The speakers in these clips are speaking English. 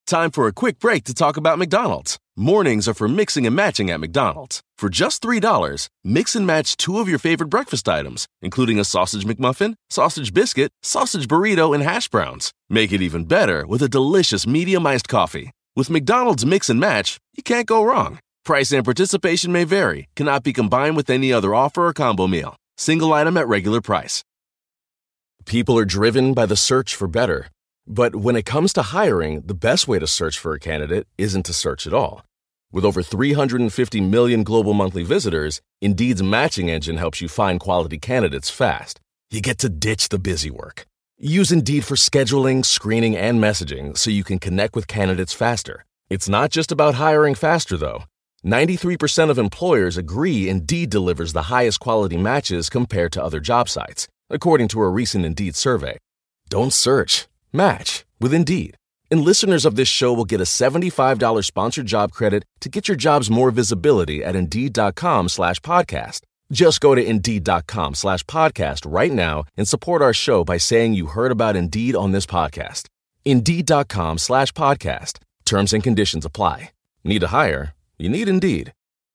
Time for a quick break to talk about McDonald's. Mornings are for mixing and matching at McDonald's. For just $3, mix and match 2 of your favorite breakfast items, including a sausage McMuffin, sausage biscuit, sausage burrito, and hash browns. Make it even better with a delicious medium iced coffee. With McDonald's Mix and Match, you can't go wrong. Price and participation may vary, cannot be combined with any other offer or combo meal. Single item at regular price. People are driven by the search for better. But when it comes to hiring, the best way to search for a candidate isn't to search at all. With over 350 million global monthly visitors, Indeed's matching engine helps you find quality candidates fast. You get to ditch the busy work. Use Indeed for scheduling, screening, and messaging so you can connect with candidates faster. It's not just about hiring faster, though. 93% of employers agree Indeed delivers the highest quality matches compared to other job sites, according to a recent Indeed survey. Don't search. Match with Indeed. And listeners of this show will get a $75 sponsored job credit to get your jobs more visibility at Indeed.com/podcast. Just go to Indeed.com/podcast right now and support our show by saying you heard about Indeed on this podcast. Indeed.com/podcast. Terms and conditions apply. Need to hire? You need Indeed.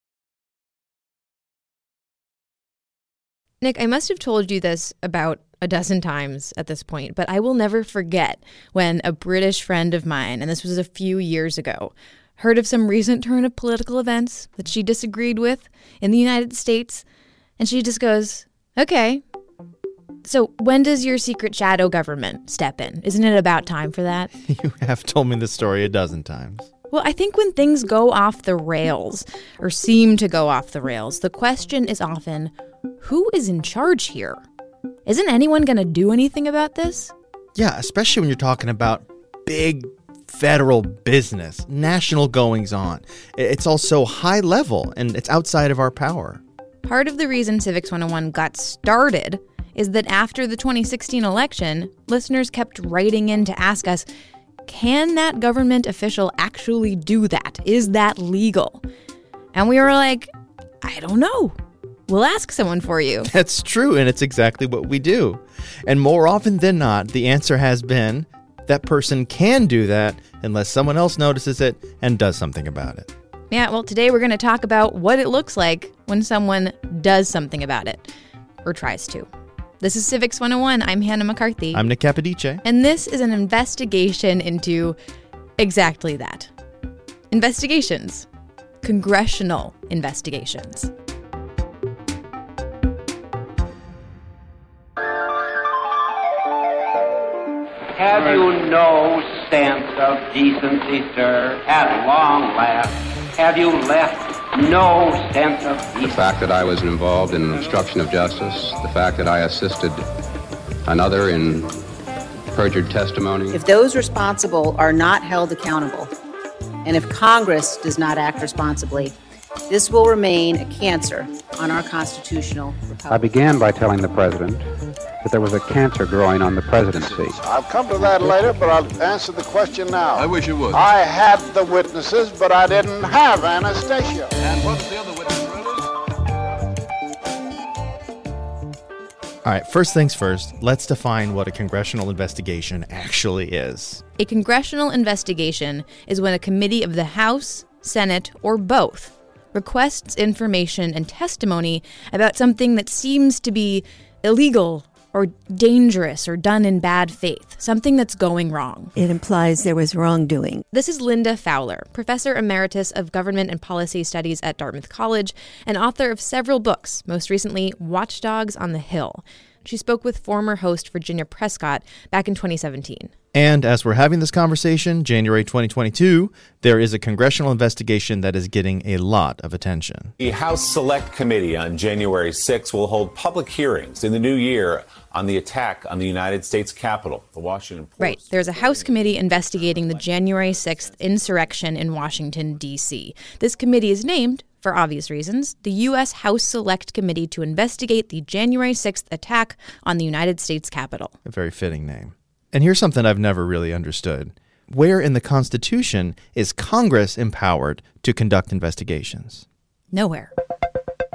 Nick, I must have told you this about a dozen times at this point, but I will never forget when a British friend of mine, and this was a few years ago, heard of some recent turn of political events that she disagreed with in the United States, and she just goes, okay, so when does your secret shadow government step in? Isn't it about time for that? You have told me this story a dozen times. Well, I think when things go off the rails, or seem to go off the rails, the question is often, who is in charge here? Isn't anyone going to do anything about this? Yeah, especially when you're talking about big federal business, national goings-on. It's all so high level, and it's outside of our power. Part of the reason Civics 101 got started is that after the 2016 election, listeners kept writing in to ask us, can that government official actually do that? Is that legal? And we were like, I don't know. We'll ask someone for you. That's true, and it's exactly what we do. And more often than not, the answer has been that person can do that unless someone else notices it and does something about it. Yeah, well, today we're going to talk about what it looks like when someone does something about it, or tries to. This is Civics 101. I'm Hannah McCarthy. I'm Nick Capodice. And this is an investigation into exactly that. Investigations. Congressional investigations. Have you no sense of decency, sir? At long last, have you left no sense of decency? The fact that I was involved in obstruction of justice, the fact that I assisted another in perjured testimony. If those responsible are not held accountable, and if Congress does not act responsibly, this will remain a cancer on our constitutional republic. I began by telling the president that there was a cancer growing on the presidency. I'll come to that later, but I'll answer the question now. I wish you would. I had the witnesses, but I didn't have Anastasia. And what's the other witness, All right, first things first, let's define what a congressional investigation actually is. A congressional investigation is when a committee of the House, Senate, or both requests information and testimony about something that seems to be illegal or dangerous or done in bad faith, something that's going wrong. It implies there was wrongdoing. This is Linda Fowler, Professor Emeritus of Government and Policy Studies at Dartmouth College and author of several books, most recently Watchdogs on the Hill. She spoke with former host Virginia Prescott back in 2017. And as we're having this conversation, January 2022, there is a congressional investigation that is getting a lot of attention. The House Select Committee on January 6 will hold public hearings in the new year on the attack on the United States Capitol, the Washington Post. Right. There's a House committee investigating the January 6th insurrection in Washington, D.C. This committee is named, for obvious reasons, the U.S. House Select Committee to investigate the January 6th attack on the United States Capitol. A very fitting name. And here's something I've never really understood. Where in the Constitution is Congress empowered to conduct investigations? Nowhere.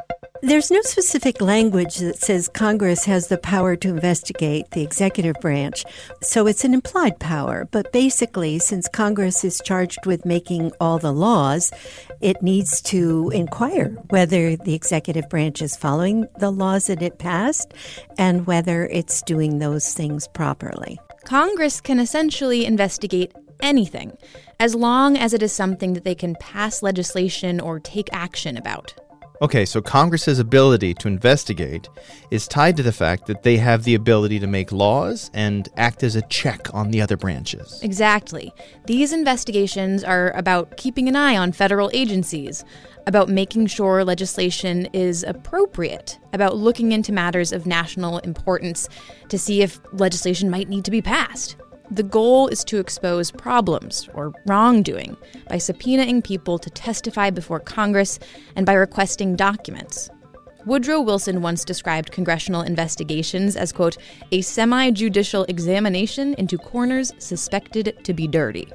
There's no specific language that says Congress has the power to investigate the executive branch, so it's an implied power. But basically, since Congress is charged with making all the laws, it needs to inquire whether the executive branch is following the laws that it passed and whether it's doing those things properly. Congress can essentially investigate anything, as long as it is something that they can pass legislation or take action about. Okay, so Congress's ability to investigate is tied to the fact that they have the ability to make laws and act as a check on the other branches. Exactly. These investigations are about keeping an eye on federal agencies, about making sure legislation is appropriate, about looking into matters of national importance to see if legislation might need to be passed. The goal is to expose problems or wrongdoing by subpoenaing people to testify before Congress and by requesting documents. Woodrow Wilson once described congressional investigations as, quote, a semi-judicial examination into corners suspected to be dirty.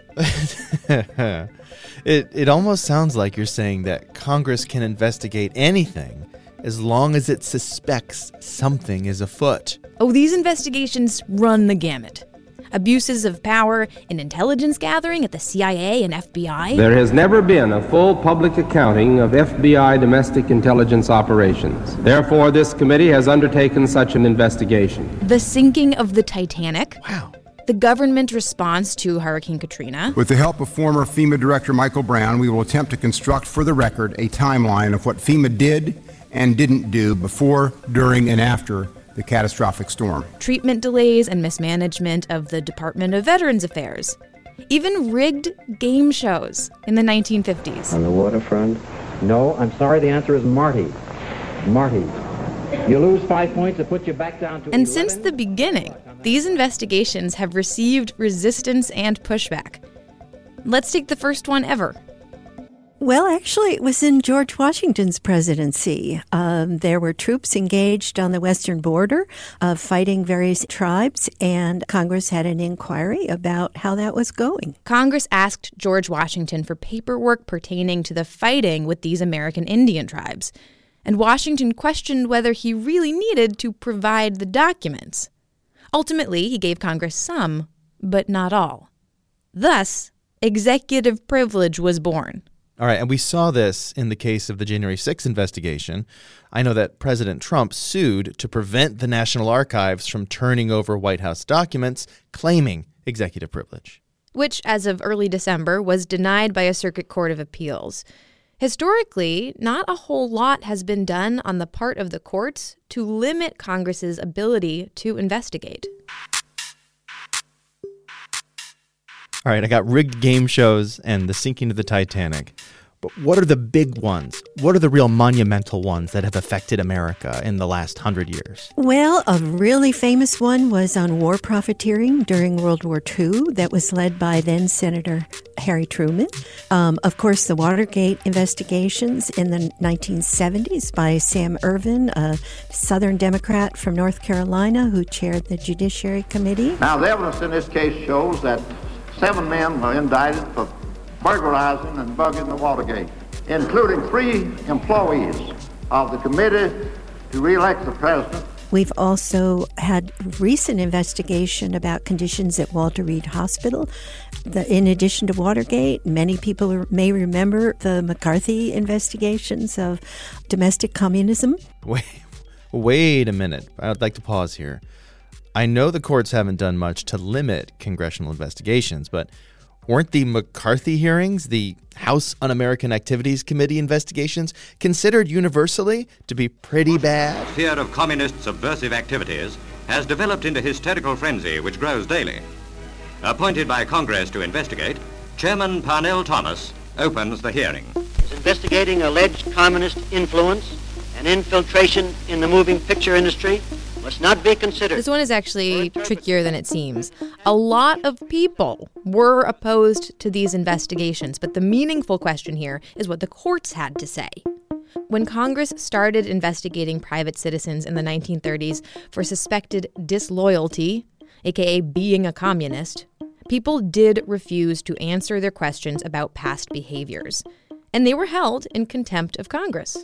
It almost sounds like you're saying that Congress can investigate anything as long as it suspects something is afoot. Oh, these investigations run the gamut. Abuses of power in intelligence gathering at the CIA and FBI. There has never been a full public accounting of FBI domestic intelligence operations. Therefore, this committee has undertaken such an investigation. The sinking of the Titanic. Wow. The government response to Hurricane Katrina. With the help of former FEMA Director Michael Brown, we will attempt to construct for the record a timeline of what FEMA did and didn't do before, during, and after the catastrophic storm. Treatment delays and mismanagement of the Department of Veterans Affairs. Even rigged game shows in the 1950s. On the waterfront? No, I'm sorry, the answer is Marty. Marty. You lose 5 points, it puts you back down to 11. And since the beginning, these investigations have received resistance and pushback. Let's take the first one ever. Well, actually, it was in George Washington's presidency. There were troops engaged on the western border fighting various tribes, and Congress had an inquiry about how that was going. Congress asked George Washington for paperwork pertaining to the fighting with these American Indian tribes, and Washington questioned whether he really needed to provide the documents. Ultimately, he gave Congress some, but not all. Thus, executive privilege was born. All right, and we saw this in the case of the January 6th investigation. I know that President Trump sued to prevent the National Archives from turning over White House documents claiming executive privilege. Which, as of early December, was denied by a circuit court of appeals. Historically, not a whole lot has been done on the part of the courts to limit Congress's ability to investigate. All right, I got rigged game shows and the sinking of the Titanic. But what are the big ones? What are the real monumental ones that have affected America in the last 100 years? Well, a really famous one was on war profiteering during World War II that was led by then Senator Harry Truman. Of course, the Watergate investigations in the 1970s by Sam Ervin, a Southern Democrat from North Carolina who chaired the Judiciary Committee. Now, the evidence in this case shows that 7 men were indicted for burglarizing and bugging the Watergate, including 3 employees of the Committee to Re-elect the President. We've also had recent investigation about conditions at Walter Reed Hospital. In addition to Watergate, many people may remember the McCarthy investigations of domestic communism. Wait a minute. I'd like to pause here. I know the courts haven't done much to limit congressional investigations, but weren't the McCarthy hearings, the House Un-American Activities Committee investigations, considered universally to be pretty bad? Fear of communist subversive activities has developed into hysterical frenzy which grows daily. Appointed by Congress to investigate, Chairman Parnell Thomas opens the hearing. Investigating alleged communist influence and infiltration in the moving picture industry must not be considered. This one is actually trickier than it seems. A lot of people were opposed to these investigations, but the meaningful question here is what the courts had to say. When Congress started investigating private citizens in the 1930s for suspected disloyalty, aka being a communist, people did refuse to answer their questions about past behaviors, and they were held in contempt of Congress.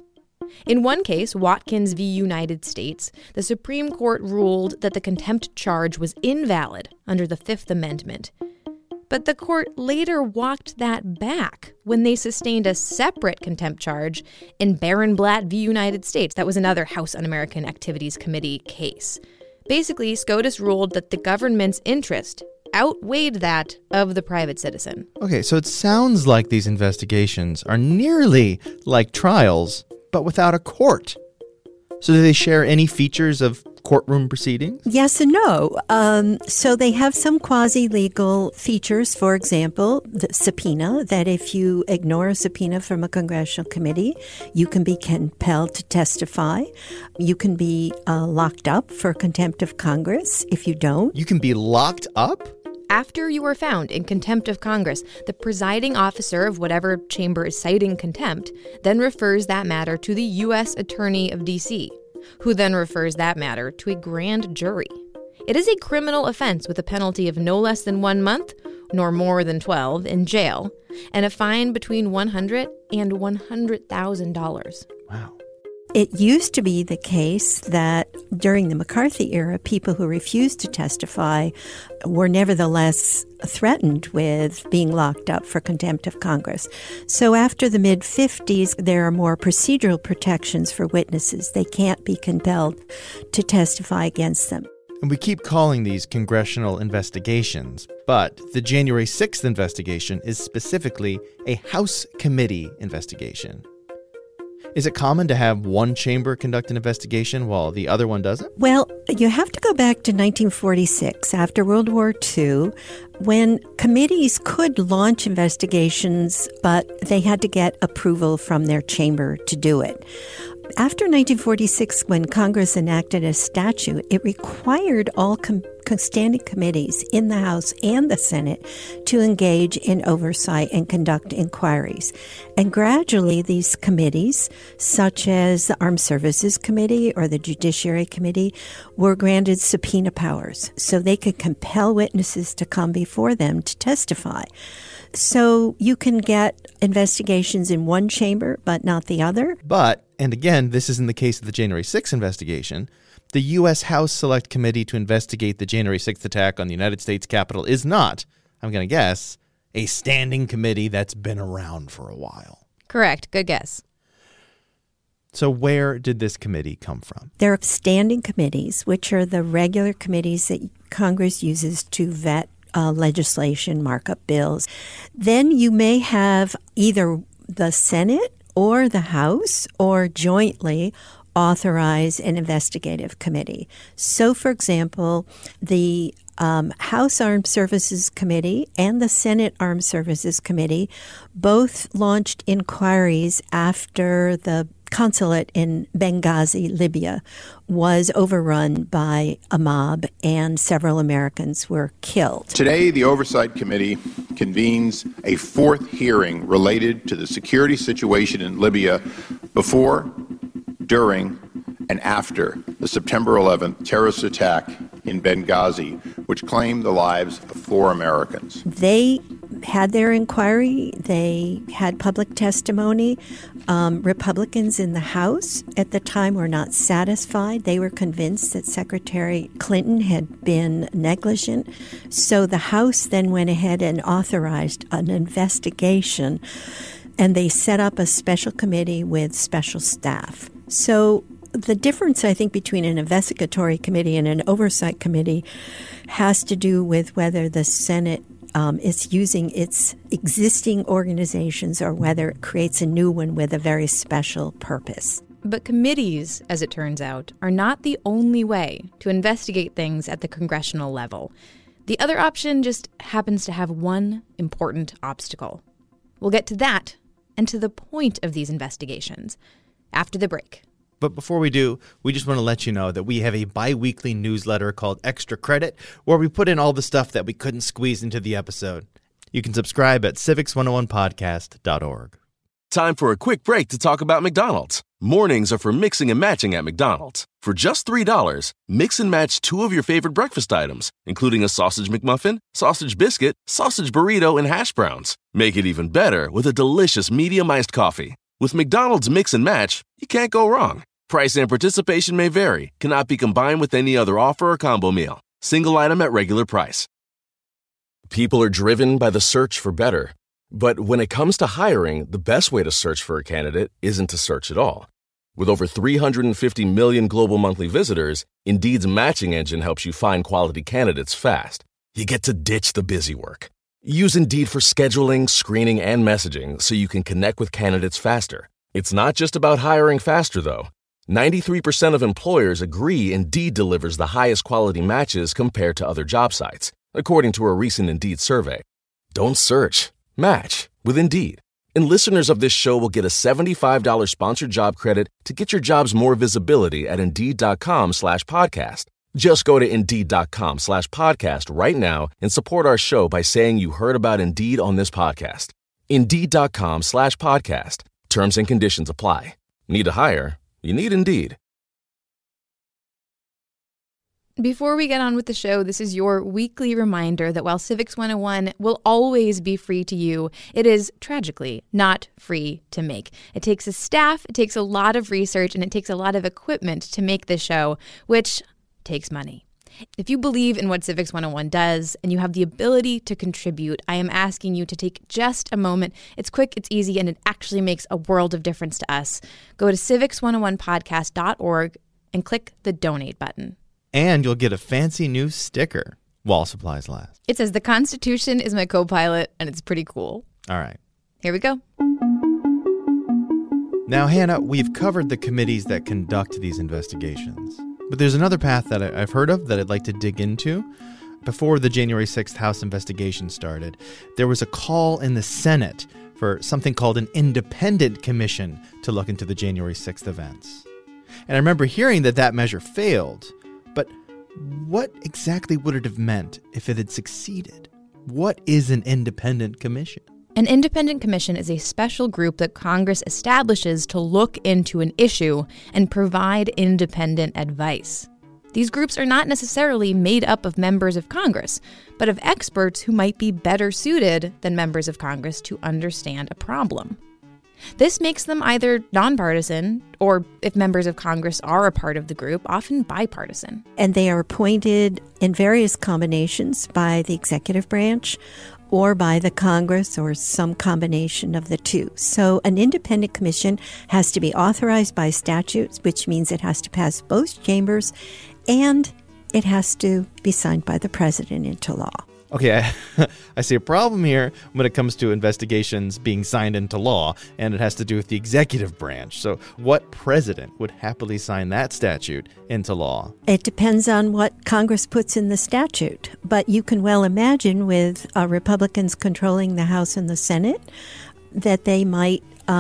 In one case, Watkins v. United States, the Supreme Court ruled that the contempt charge was invalid under the Fifth Amendment. But the court later walked that back when they sustained a separate contempt charge in Barenblatt v. United States. That was another House Un-American Activities Committee case. Basically, SCOTUS ruled that the government's interest outweighed that of the private citizen. Okay, so it sounds like these investigations are nearly like trials, but without a court. So do they share any features of courtroom proceedings? Yes and no. So they have some quasi-legal features. For example, the subpoena, that if you ignore a subpoena from a congressional committee, you can be compelled to testify. You can be locked up for contempt of Congress if you don't. You can be locked up? After you are found in contempt of Congress, the presiding officer of whatever chamber is citing contempt then refers that matter to the U.S. Attorney of D.C., who then refers that matter to a grand jury. It is a criminal offense with a penalty of no less than 1 month, nor more than 12, in jail, and a fine between $100,000 and $100,000. Wow. It used to be the case that during the McCarthy era, people who refused to testify were nevertheless threatened with being locked up for contempt of Congress. So after the mid-50s, there are more procedural protections for witnesses. They can't be compelled to testify against them. And we keep calling these congressional investigations, but the January 6th investigation is specifically a House committee investigation. Is it common to have one chamber conduct an investigation while the other one doesn't? Well, you have to go back to 1946, after World War II, when committees could launch investigations, but they had to get approval from their chamber to do it. After 1946, when Congress enacted a statute, it required all standing committees in the House and the Senate to engage in oversight and conduct inquiries. And gradually, these committees, such as the Armed Services Committee or the Judiciary Committee, were granted subpoena powers, so they could compel witnesses to come before them to testify. So you can get investigations in one chamber, but not the other. But, and again, this is in the case of the January 6th investigation, the U.S. House Select Committee to investigate the January 6th attack on the United States Capitol is not, I'm going to guess, a standing committee that's been around for a while. Correct. Good guess. So where did this committee come from? There are standing committees, which are the regular committees that Congress uses to vet legislation, markup bills. Then you may have either the Senate or the House or jointly authorize an investigative committee. So, for example, the House Armed Services Committee and the Senate Armed Services Committee both launched inquiries after the consulate in Benghazi, Libya, was overrun by a mob and several Americans were killed. Today, the Oversight Committee convenes a fourth hearing related to the security situation in Libya before, during, and after the September 11th terrorist attack in Benghazi, which claimed the lives of 4 Americans. They had their inquiry. They had public testimony. Republicans in the House at the time were not satisfied. They were convinced that Secretary Clinton had been negligent. So the House then went ahead and authorized an investigation, and they set up a special committee with special staff. So the difference, I think, between an investigatory committee and an oversight committee has to do with whether the Senate is using its existing organizations or whether it creates a new one with a very special purpose. But committees, as it turns out, are not the only way to investigate things at the congressional level. The other option just happens to have one important obstacle. We'll get to that and to the point of these investigations after the break. But before we do, we just want to let you know that we have a bi-weekly newsletter called Extra Credit, where we put in all the stuff that we couldn't squeeze into the episode. You can subscribe at civics101podcast.org. Time for a quick break to talk about McDonald's. Mornings are for mixing and matching at McDonald's. For just $3, mix and match 2 of your favorite breakfast items, including a sausage McMuffin, sausage biscuit, sausage burrito, and hash browns. Make it even better with a delicious medium iced coffee. With McDonald's Mix and Match, you can't go wrong. Price and participation may vary. Cannot be combined with any other offer or combo meal. Single item at regular price. People are driven by the search for better. But when it comes to hiring, the best way to search for a candidate isn't to search at all. With over 350 million global monthly visitors, Indeed's matching engine helps you find quality candidates fast. You get to ditch the busy work. Use Indeed for scheduling, screening, and messaging so you can connect with candidates faster. It's not just about hiring faster, though. 93% of employers agree Indeed delivers the highest quality matches compared to other job sites, according to a recent Indeed survey. Don't search. Match with Indeed. And listeners of this show will get a $75 sponsored job credit to get your jobs more visibility at Indeed.com/podcast. Just go to Indeed.com/podcast right now and support our show by saying you heard about Indeed on this podcast. Indeed.com/podcast. Terms and conditions apply. Need to hire? You need Indeed. Before we get on with the show, this is your weekly reminder that while Civics 101 will always be free to you, it is, tragically, not free to make. It takes a staff, it takes a lot of research, and it takes a lot of equipment to make this show, which takes money. If you believe in what Civics 101 does and you have the ability to contribute, I am asking you to take just a moment. It's quick, it's easy, and it actually makes a world of difference to us. Go to civics101podcast.org and click the donate button. And you'll get a fancy new sticker while supplies last. It says, "The Constitution is my co-pilot," and it's pretty cool. All right. Here we go. Now, Hannah, we've covered the committees that conduct these investigations. But there's another path that I've heard of that I'd like to dig into. Before the January 6th House investigation started, there was a call in the Senate for something called an independent commission to look into the January 6th events. And I remember hearing that measure failed. But what exactly would it have meant if it had succeeded? What is an independent commission? An independent commission is a special group that Congress establishes to look into an issue and provide independent advice. These groups are not necessarily made up of members of Congress, but of experts who might be better suited than members of Congress to understand a problem. This makes them either nonpartisan, or if members of Congress are a part of the group, often bipartisan. And they are appointed in various combinations by the executive branch or by the Congress or some combination of the two. So an independent commission has to be authorized by statutes, which means it has to pass both chambers, and it has to be signed by the president into law. Okay, I see a problem here when it comes to investigations being signed into law, and it has to do with the executive branch. So what president would happily sign that statute into law? It depends on what Congress puts in the statute. But you can well imagine with Republicans controlling the House and the Senate that they might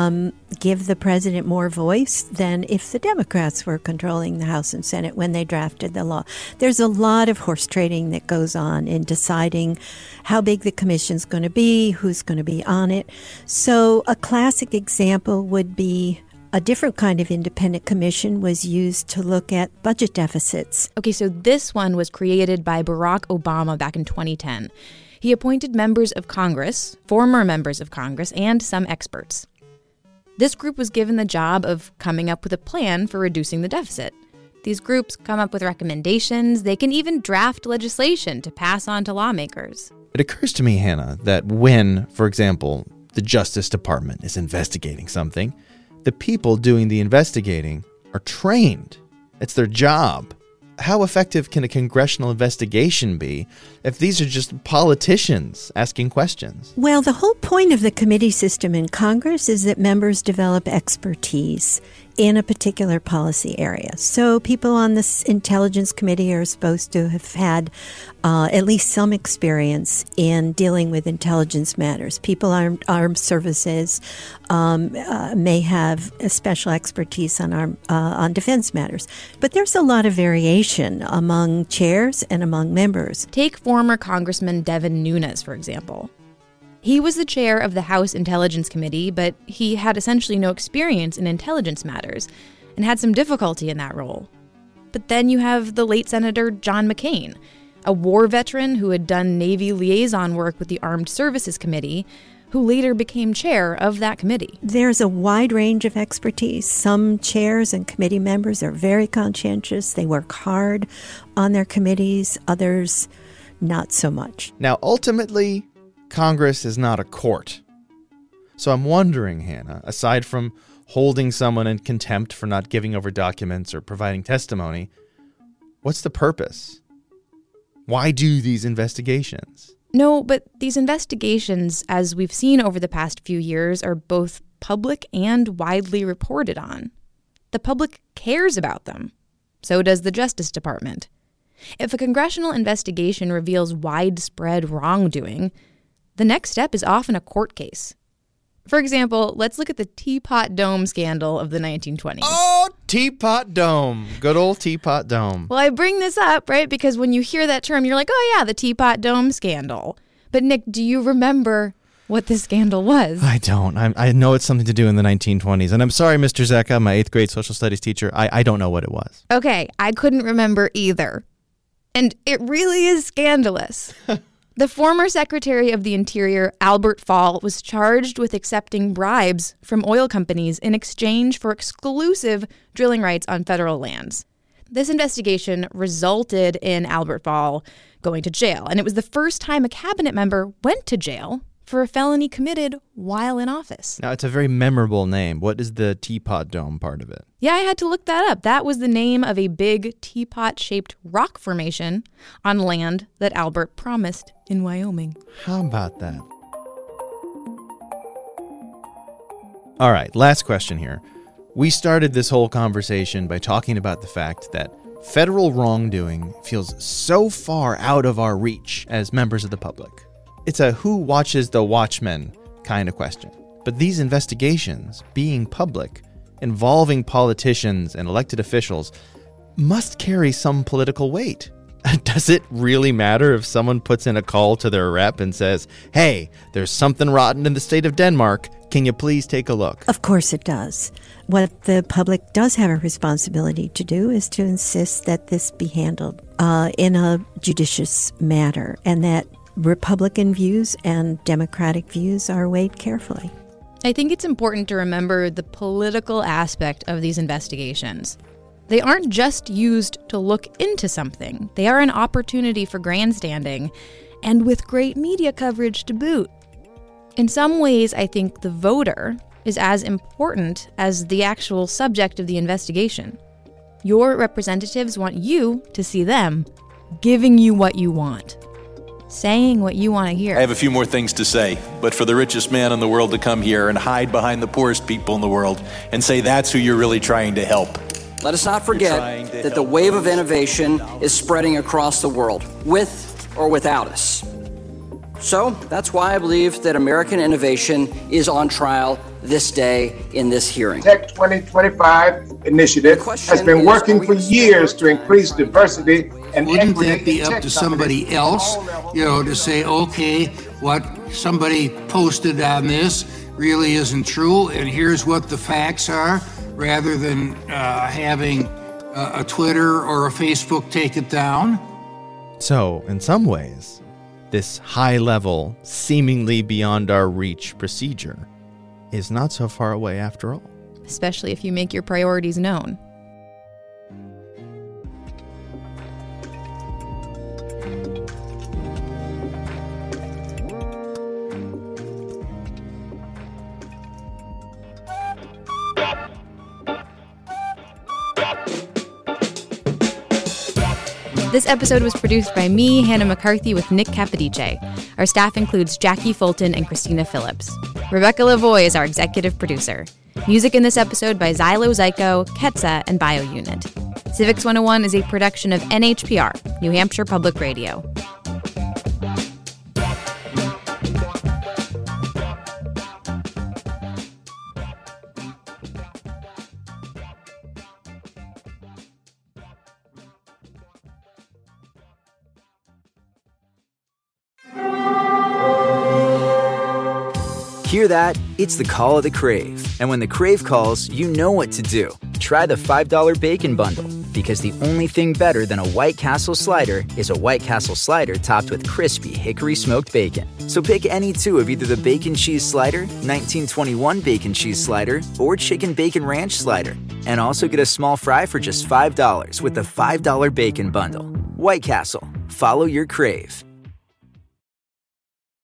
give the president more voice than if the Democrats were controlling the House and Senate when they drafted the law. There's a lot of horse trading that goes on in deciding how big the commission's going to be, who's going to be on it. So a classic example would be a different kind of independent commission was used to look at budget deficits. Okay, so this one was created by Barack Obama back in 2010. He appointed members of Congress, former members of Congress, and some experts. This group was given the job of coming up with a plan for reducing the deficit. These groups come up with recommendations. They can even draft legislation to pass on to lawmakers. It occurs to me, Hannah, that when, for example, the Justice Department is investigating something, the people doing the investigating are trained. It's their job. How effective can a congressional investigation be if these are just politicians asking questions? Well, the whole point of the committee system in Congress is that members develop expertise in a particular policy area. So people on this Intelligence Committee are supposed to have had at least some experience in dealing with intelligence matters. People armed services may have a special expertise on defense matters. But there's a lot of variation among chairs and among members. Take former Congressman Devin Nunes, for example. He was the chair of the House Intelligence Committee, but he had essentially no experience in intelligence matters and had some difficulty in that role. But then you have the late Senator John McCain, a war veteran who had done Navy liaison work with the Armed Services Committee, who later became chair of that committee. There's a wide range of expertise. Some chairs and committee members are very conscientious. They work hard on their committees. Others, not so much. Now, ultimately, Congress is not a court. So I'm wondering, Hannah, aside from holding someone in contempt for not giving over documents or providing testimony, what's the purpose? Why do these investigations? No, but these investigations, as we've seen over the past few years, are both public and widely reported on. The public cares about them. So does the Justice Department. If a congressional investigation reveals widespread wrongdoing, the next step is often a court case. For example, let's look at the Teapot Dome scandal of the 1920s. Oh, Teapot Dome. Good old Teapot Dome. Well, I bring this up, right, because when you hear that term, you're like, oh, yeah, the Teapot Dome scandal. But, Nick, do you remember what the scandal was? I don't. I know it's something to do in the 1920s. And I'm sorry, Mr. Zecca, my 8th grade social studies teacher. I don't know what it was. Okay, I couldn't remember either. And it really is scandalous. The former Secretary of the Interior, Albert Fall, was charged with accepting bribes from oil companies in exchange for exclusive drilling rights on federal lands. This investigation resulted in Albert Fall going to jail, and it was the first time a cabinet member went to jail for a felony committed while in office. Now, it's a very memorable name. What is the Teapot Dome part of it? Yeah, I had to look that up. That was the name of a big teapot-shaped rock formation on land that Albert promised in Wyoming. How about that? All right, last question here. We started this whole conversation by talking about the fact that federal wrongdoing feels so far out of our reach as members of the public. It's a who watches the Watchmen kind of question. But these investigations, being public, involving politicians and elected officials, must carry some political weight. Does it really matter if someone puts in a call to their rep and says, hey, there's something rotten in the state of Denmark. Can you please take a look? Of course it does. What the public does have a responsibility to do is to insist that this be handled in a judicious manner, and that Republican views and Democratic views are weighed carefully. I think it's important to remember the political aspect of these investigations. They aren't just used to look into something. They are an opportunity for grandstanding, and with great media coverage to boot. In some ways, I think the voter is as important as the actual subject of the investigation. Your representatives want you to see them giving you what you want, saying what you want to hear. I have a few more things to say, but for the richest man in the world to come here and hide behind the poorest people in the world and say that's who you're really trying to help. Let us not forget that the wave of innovation is spreading across the world, with or without us. So that's why I believe that American innovation is on trial this day in this hearing. Tech 2025 initiative has been working for years to increase diversity and wouldn't that be up to somebody else, to say, okay, what somebody posted on this really isn't true, and here's what the facts are, rather than having a Twitter or a Facebook take it down? So, in some ways, this high-level, seemingly beyond our reach procedure is not so far away after all. Especially if you make your priorities known. This episode was produced by me, Hannah McCarthy, with Nick Capodice. Our staff includes Jackie Fulton and Christina Phillips. Rebecca Lavoie is our executive producer. Music in this episode by Xylo Zyko, Ketsa, and BioUnit. Civics 101 is a production of NHPR, New Hampshire Public Radio. Hear that? It's the call of the Crave. And when the Crave calls, you know what to do. Try the $5 Bacon Bundle. Because the only thing better than a White Castle slider is a White Castle slider topped with crispy hickory smoked bacon. So pick any two of either the Bacon Cheese Slider, 1921 Bacon Cheese Slider, or Chicken Bacon Ranch Slider. And also get a small fry for just $5 with the $5 Bacon Bundle. White Castle. Follow your crave.